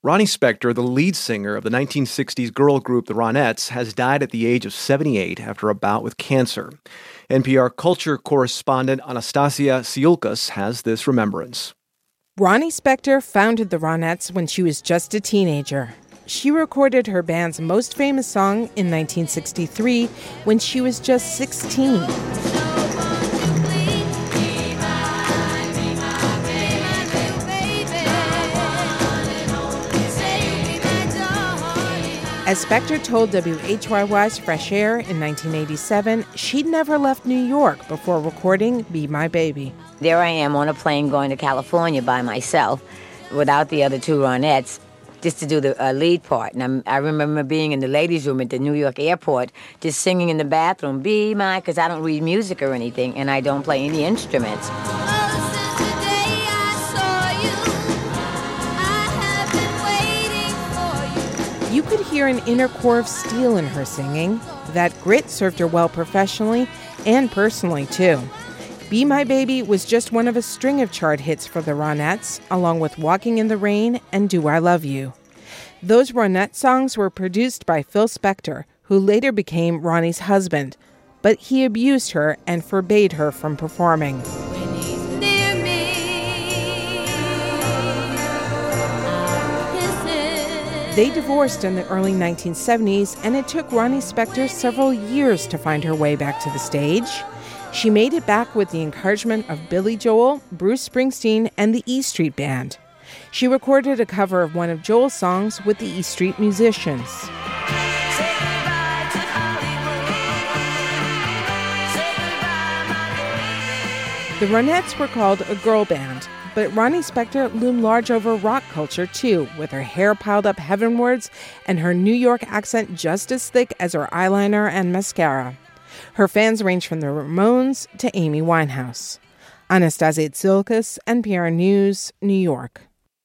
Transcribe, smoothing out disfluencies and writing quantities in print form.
Ronnie Spector, the lead singer of the 1960s girl group The Ronettes, has died at the age of 78 after a bout with cancer. NPR culture correspondent Anastasia Siulkas has this remembrance. Ronnie Spector founded the Ronettes when she was just a teenager. She recorded her band's most famous song in 1963 when she was just 16. As Spector told WHYY's Fresh Air in 1987, she'd never left New York before recording Be My Baby. There I am on a plane going to California by myself without the other two Ronettes just to do the lead part. And I remember being in the ladies' room at the New York airport just singing in the bathroom, Be My, because I don't read music or anything and I don't play any instruments. You could hear an inner core of steel in her singing. That grit served her well professionally and personally, too. Be My Baby was just one of a string of chart hits for the Ronettes, along with Walking in the Rain and Do I Love You. Those Ronette songs were produced by Phil Spector, who later became Ronnie's husband, but he abused her and forbade her from performing. They divorced in the early 1970s, and it took Ronnie Spector several years to find her way back to the stage. She made it back with the encouragement of Billy Joel, Bruce Springsteen, and the E Street Band. She recorded a cover of one of Joel's songs with the E Street Musicians. The Ronettes were called a girl band, but Ronnie Spector loomed large over rock culture, too, with her hair piled up heavenwards and her New York accent just as thick as her eyeliner and mascara. Her fans range from the Ramones to Amy Winehouse. Anastasia Siulkas, NPR News, New York.